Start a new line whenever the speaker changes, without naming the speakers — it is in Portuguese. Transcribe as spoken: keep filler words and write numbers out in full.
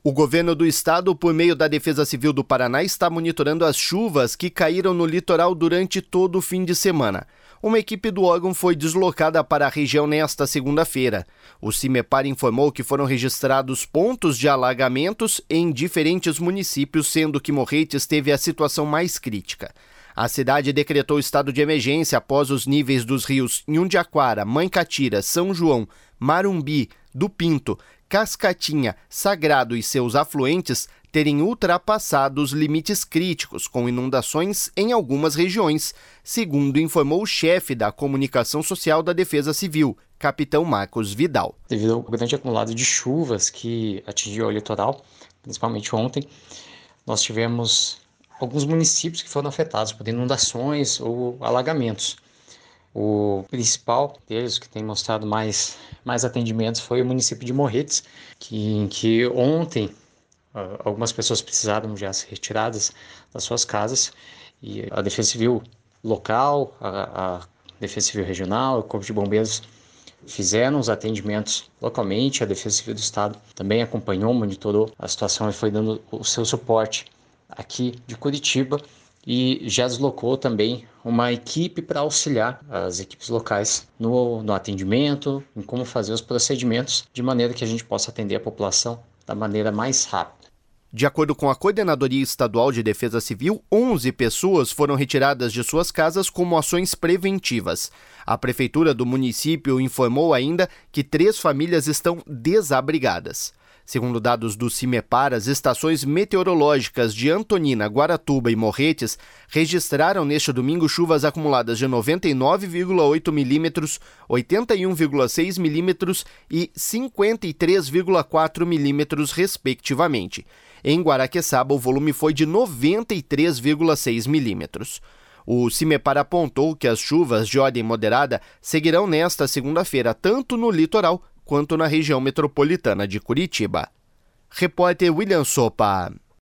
O governo do estado, por meio da Defesa Civil do Paraná, está monitorando as chuvas que caíram no litoral durante todo o fim de semana. Uma equipe do órgão foi deslocada para a região nesta segunda-feira. O CIMEPAR informou que foram registrados pontos de alagamentos em diferentes municípios, sendo que Morretes teve a situação mais crítica. A cidade decretou estado de emergência após os níveis dos rios Inhundiaquara, Mancatira, São João, Marumbi, do Pinto, Cascatinha, Sagrado e seus afluentes terem ultrapassado os limites críticos, com inundações em algumas regiões, segundo informou o chefe da comunicação social da Defesa Civil, capitão Marcos Vidal.
Devido ao grande acumulado de chuvas que atingiu o litoral, principalmente ontem, nós tivemos alguns municípios que foram afetados por inundações ou alagamentos. O principal deles, que tem mostrado mais, mais atendimentos, foi o município de Morretes, que, em que ontem uh, algumas pessoas precisaram já ser retiradas das suas casas e a Defesa Civil local, a, a Defesa Civil regional, o Corpo de Bombeiros fizeram os atendimentos localmente, a Defesa Civil do Estado também acompanhou, monitorou a situação e foi dando o seu suporte aqui de Curitiba e já deslocou também uma equipe para auxiliar as equipes locais no, no atendimento, em como fazer os procedimentos, de maneira que a gente possa atender a população da maneira mais rápida.
De acordo com a Coordenadoria Estadual de Defesa Civil, onze pessoas foram retiradas de suas casas como ações preventivas. A Prefeitura do município informou ainda que três famílias estão desabrigadas. Segundo dados do CIMEPAR, as estações meteorológicas de Antonina, Guaratuba e Morretes registraram neste domingo chuvas acumuladas de noventa e nove vírgula oito milímetros, oitenta e um vírgula seis milímetros e cinquenta e três vírgula quatro milímetros, respectivamente. Em Guaraqueçaba, o volume foi de noventa e três vírgula seis milímetros. O CIMEPAR apontou que as chuvas de ordem moderada seguirão nesta segunda-feira, tanto no litoral quanto na região metropolitana de Curitiba. Repórter William Sopa.